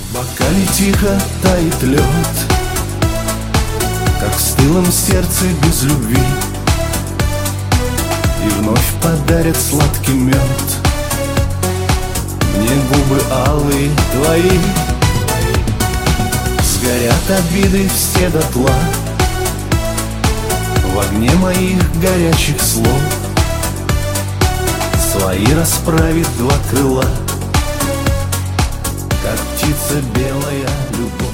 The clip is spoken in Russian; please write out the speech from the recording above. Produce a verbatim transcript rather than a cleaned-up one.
В бокале тихо тает лед, как в стылом сердце без любви, и вновь подарят сладкий мед мне губы алые твои. Сгорят обиды все дотла в огне моих горячих слов. Свои расправит два крыла, как птица белая любовь.